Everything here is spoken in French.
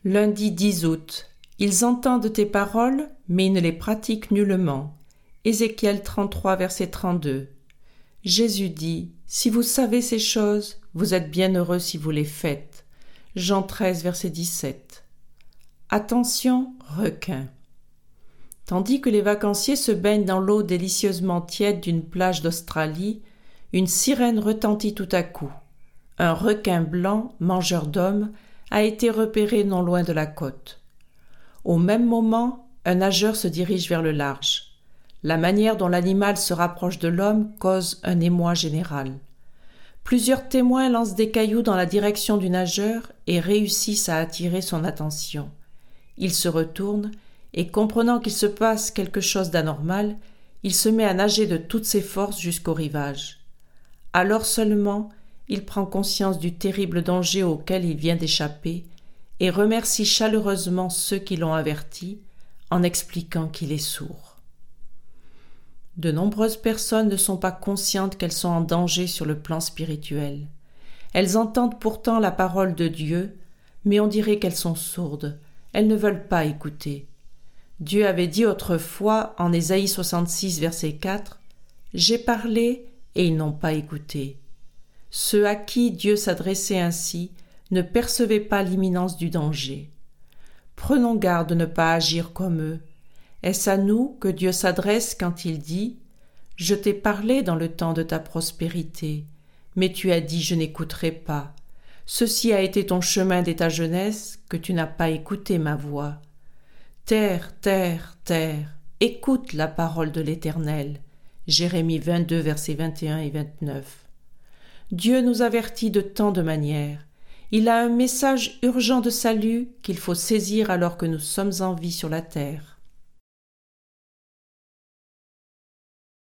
Lundi 10 août. Ils entendent tes paroles, mais ils ne les pratiquent nullement. Ézéchiel 33, verset 32. Jésus dit, « Si vous savez ces choses, vous êtes bienheureux si vous les faites. » Jean 13, verset 17. Attention, requin. Tandis que les vacanciers se baignent dans l'eau délicieusement tiède d'une plage d'Australie, une sirène retentit tout à coup. Un requin blanc, mangeur d'hommes, a été repéré non loin de la côte. Au même moment, un nageur se dirige vers le large. La manière dont l'animal se rapproche de l'homme cause un émoi général. Plusieurs témoins lancent des cailloux dans la direction du nageur et réussissent à attirer son attention. Il se retourne et, comprenant qu'il se passe quelque chose d'anormal, il se met à nager de toutes ses forces jusqu'au rivage. Alors seulement, il prend conscience du terrible danger auquel il vient d'échapper et remercie chaleureusement ceux qui l'ont averti en expliquant qu'il est sourd. De nombreuses personnes ne sont pas conscientes qu'elles sont en danger sur le plan spirituel. Elles entendent pourtant la parole de Dieu, mais on dirait qu'elles sont sourdes. Elles ne veulent pas écouter. Dieu avait dit autrefois en Ésaïe 66, verset 4, « J'ai parlé et ils n'ont pas écouté. » Ceux à qui Dieu s'adressait ainsi ne percevaient pas l'imminence du danger. Prenons garde de ne pas agir comme eux. Est-ce à nous que Dieu s'adresse quand il dit « Je t'ai parlé dans le temps de ta prospérité, mais tu as dit « Je n'écouterai pas ». Ceci a été ton chemin dès ta jeunesse, que tu n'as pas écouté ma voix. Terre, terre, terre, écoute la parole de l'Éternel. Jérémie 22, versets 21 et 29. Dieu nous avertit de tant de manières. Il a un message urgent de salut qu'il faut saisir alors que nous sommes en vie sur la terre.